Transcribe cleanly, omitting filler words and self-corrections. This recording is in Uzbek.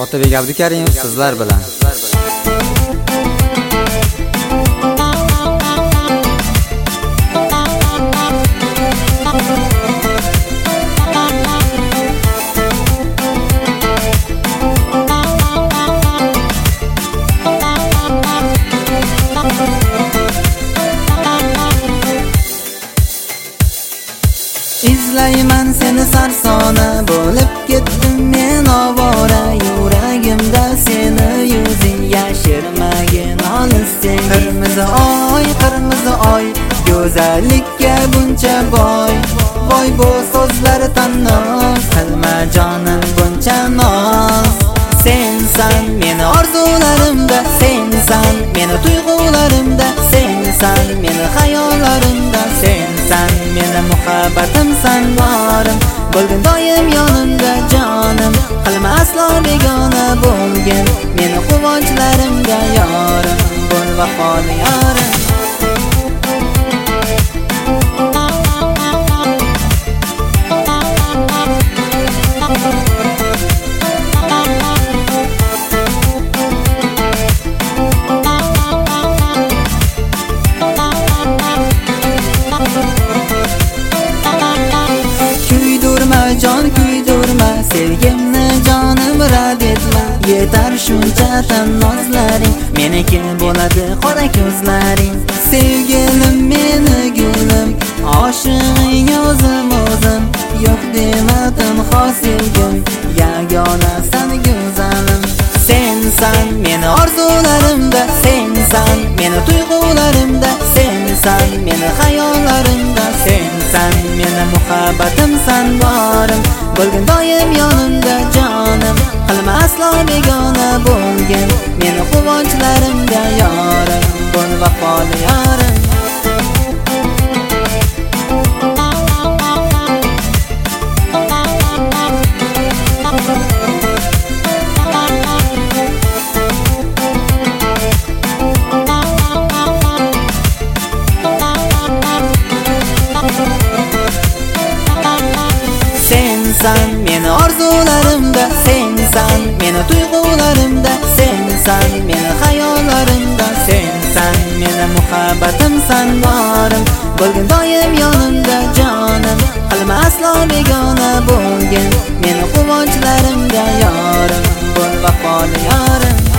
Otabek Abdukarimov sizlar bilan. Izlayman seni sarsona, bo'lib ketdim men ovora. Yuragimda seni yuzing, yashirmagin olis sen. Qirmizi oy, go'zallikka buncha boy. Voy bu so'zlar tannoz, qilma jonim buncha noz. Sensan meni orzularimda, sensan meni tuyg'ularimda, sensan meni xayollarimda, sensan meni muhabbatimsan borim. Bo'lgin doim yonimda jonim, qilma aslo begona bo'lgin meni quvonchlarimga yorim, bo'l vafoli yorim. Jon kuydurma, sevgimni jonim rad etma. Yetar shuncha tannozlaring, meniki bo'ladi qora ko'zlaring. Sevgilim meni gulim, oshig'ing o'zim. Yo'q demadim hosilgim, yagona san go'zalim. Sensan meni orzularimda, sensan meni tuyg'ularimda, sensan meni xayollarimda, sensan meni muhabbatimsan borim. Bo'lgin doim yonimda jonim, qilma aslo begona bo'lgin meni quvonchlarimga yorim, bo'l vafoli yorim. Sensan meni orzularimda, sensan meni tuyg'ularimda, sensan meni xayollarimda, sensan meni muhabbatimsan borim. Bo'lgin doim yonimda jonim, qilma aslo begona bo'lgin meni quvonchlarimga yorim, bo'l vafoli yorim.